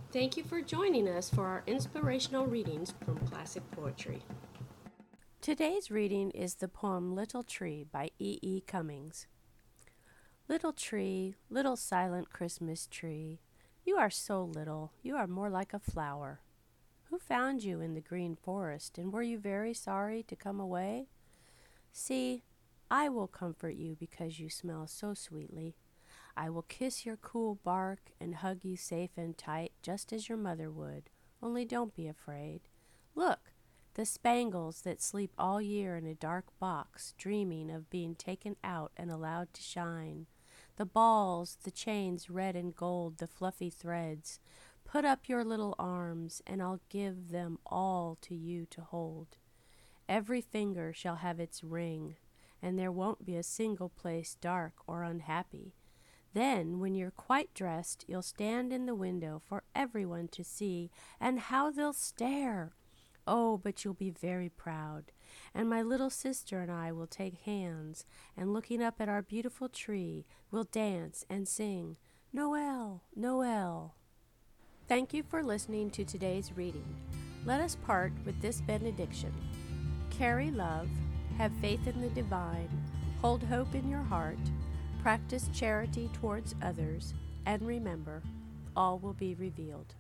Thank you for joining us for our inspirational readings from classic poetry. Today's reading is the poem Little Tree by E. E. Cummings. Little tree, little silent Christmas tree, you are so little, you are more like a flower. Who found you in the green forest, and were you very sorry to come away? See, I will comfort you because you smell so sweetly. I will kiss your cool bark and hug you safe and tight, just as your mother would, only don't be afraid. Look, the spangles that sleep all year in a dark box, dreaming of being taken out and allowed to shine. The balls, the chains red and gold, the fluffy threads. Put up your little arms, and I'll give them all to you to hold. Every finger shall have its ring, and there won't be a single place dark or unhappy. Then, when you're quite dressed, you'll stand in the window for everyone to see, and how they'll stare! Oh, but you'll be very proud. And my little sister and I will take hands, and looking up at our beautiful tree, we'll dance and sing, Noel, Noel. Thank you for listening to today's reading. Let us part with this benediction. Carry love, have faith in the divine, hold hope in your heart, practice charity towards others, and remember, all will be revealed.